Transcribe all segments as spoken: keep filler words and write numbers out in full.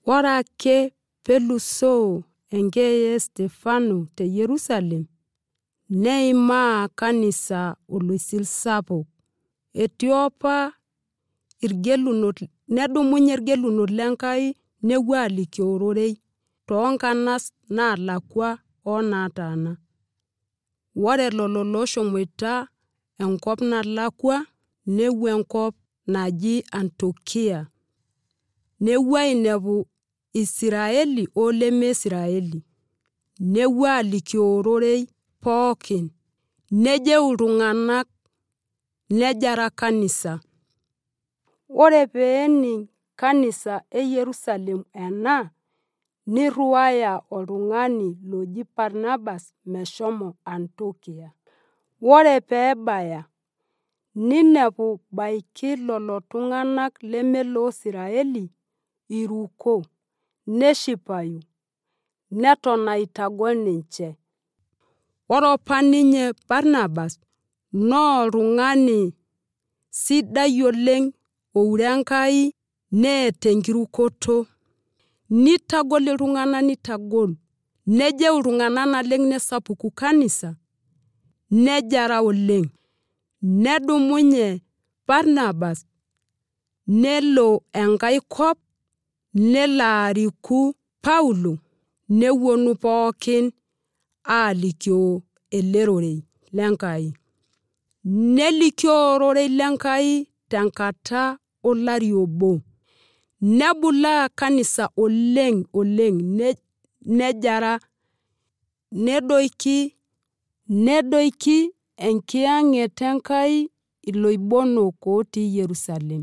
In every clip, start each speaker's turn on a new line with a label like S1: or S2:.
S1: Ore ake pelusoo enkeeya e Stefano te Yerusalem, neimaa kanisa oloisil sapuk. Etii apa irgelunot, nedumunye irgelunot lenkai nepuo alikio ororei toonkanas naalakwa onaataana. Ore lelo looshomoita enkop nalakwa nepuo enkop naji Antiokia. Nepuo ainepu Israeli oleme Israeli. Nepuo alikio ororei pookin. Nejeu iltung'anak nejara kanisa. Ore peening kanisa e Yerusalem ena, nirriwaya oltung'ani loji Barnabas meshomo Antiokia. Ore peebaya, ninepu baiki lelo tung'anak leme loosiraeli iruko, neshipayu, neton aitagol ninche. Ore apa ninye Barnabas naa oltung'ani sidai oleng oure Enkai neeta enkirukoto. Nitagol iltung'anak nitagol. Nejeu iltung'anak naleng nesapuku kanisa, nejara oleng. Nedumunye Barnabas nelo enkai kop, nelo ariku Paulo, neponu pookin alikio ele rorei lenkai. Nelikio ororei lenkai tenkata olari obo. Nebulaa kanisa oleng oleng, nejara, nedoiki, nedoiki enkiyang'et Enkai iloibonok otii Yerusalem.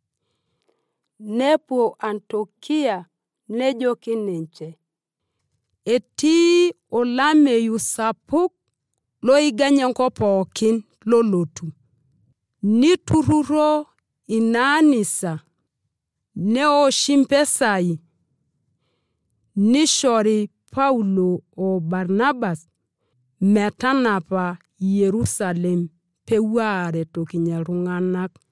S1: Nepuo Antiokia nejoki ninche, etii olameyu sapuk loiganya enkop pookin lolotu. Niturruro ina anisa, neoshi mpesai, nishori Paulo o Barnabas metanapa Yerusalem pepuo aretokinye iltung'anak.